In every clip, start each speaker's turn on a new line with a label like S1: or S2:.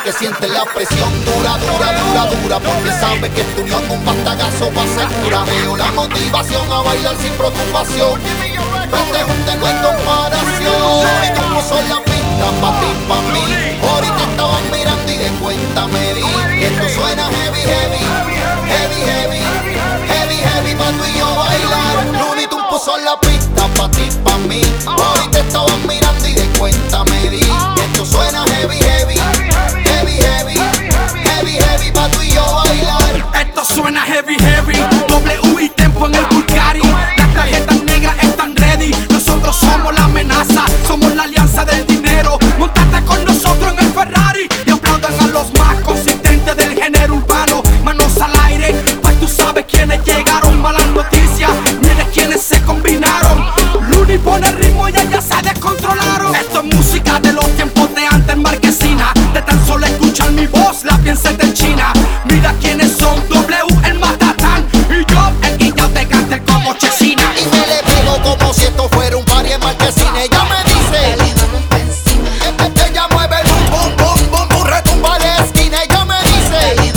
S1: que siente la presión dura, dura, dura, dura, porque sabe que tu unión un bastagazo va segura. Veo la motivación a bailar sin preocupación. Vete junte, no hay comparación. Y tú puso la pista pa' ti, pa' mí. Ahorita estaban mirando y de cuenta me di que esto suena heavy, heavy, heavy, heavy, heavy, heavy, pa' tú y yo bailar. Looney Tunes puso la pista pa' ti, pa' mí. Ahorita estaban mirando y de cuenta me di que esto suena heavy, heavy, heavy, heavy, heavy, heavy, pa' tú y yo bailar.
S2: Esto suena heavy, heavy. W y Tempo en el Bulgari. Las tarjetas negras están ready. Nosotros somos la amenaza, somos la alianza del dinero. Montate con nosotros en el Ferrari y aplaudan a los más consistentes del género urbano. Manos al aire, pues tú sabes quiénes llegaron. Malas noticias, mire quiénes se combinaron. Looney pone el ritmo y ellas se descontrolaron. Esto es música de los tiempos de antes, Marquesina. De tan solo escuchar mi voz, la piensa de China. Mira quiénes son, W, el Matatán. Y yo, el guillao de Gante como Chesina.
S1: Y me le pego como si esto fuera un party en Marquesina. Ella me dice, ella mueve el bum, bum, bum, bum, bum, retumba la esquina. Ella me dice,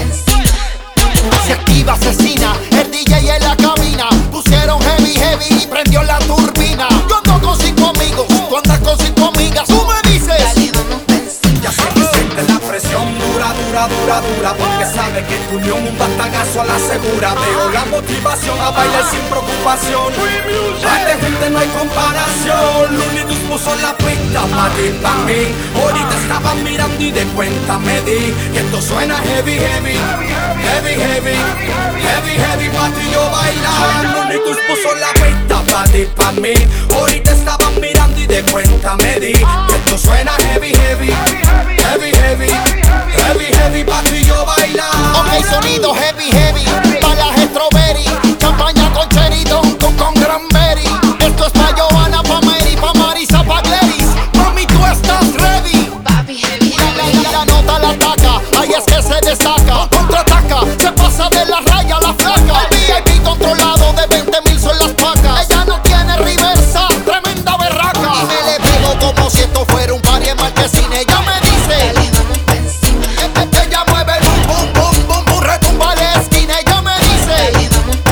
S1: se activa, asesina. El DJ en la cabina pusieron heavy, heavy y prendió la turbina. Yo ando con 5 amigos, tú andas con 5 amigas. Tú me dices,
S2: Ya sé que siente la presión dura, dura, dura, dura, porque sabe que tu unión un bastagazo a la segura. Veo la motivación a bailar sin preocupación. Este gente no hay comparación. Looney Tunes puso la pista pa' ti, pa' mí. Ahorita estaban mirando y de cuenta me di que esto suena heavy, heavy, heavy, heavy, heavy, heavy, pa' ti y yo bailar. Looney Tunes puso la pista pa' ti, pa' mí. Ahorita estaban mirando y de cuenta me di que esto suena heavy, heavy, heavy, heavy, heavy, heavy, pa' ti y yo bailar.
S1: ok, sonido heavy, heavy, pa' las strawberry, champaña con cherry, con cranberry. Esto es pa' Giovanna, pa' Mary, pa' Marisa, pa' Gladys. Mami, tú estás ready. La nota la ataca, ahí es que se destaca. Contraataca, se pasa de la raya a la flaca. El VIP controlado de 20,000 son las pacas. Ella no tiene reversa, tremenda berraca. Y me le pego como si esto fuera un party en Marquesina. Ella me dice, ella mueve el bum, bum, bum, bum, bum, retumba la esquina. Ella me dice,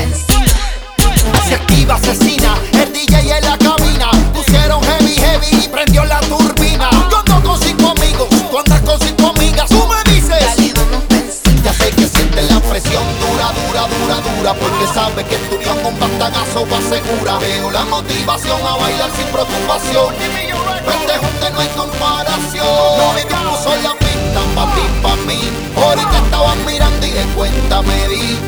S1: se activa, asesina. El DJ en la cabina pusieron heavy, heavy y prendió la turbina. Yo ando con 5 amigos, tú andas con 5 amigas. Tú me dices, ya sé que siente la presión dura, dura, dura, dura, porque sabe que tu unión un bastagazo va segura. Veo la motivación a bailar sin preocupación. Vete junte, no hay comparación. Looney Tunes puso la pista pa' ti, pa' mí. Ahorita estaban mirando y de cuenta me di